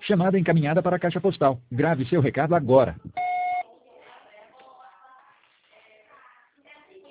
Chamada encaminhada para a caixa postal. Grave seu recado agora.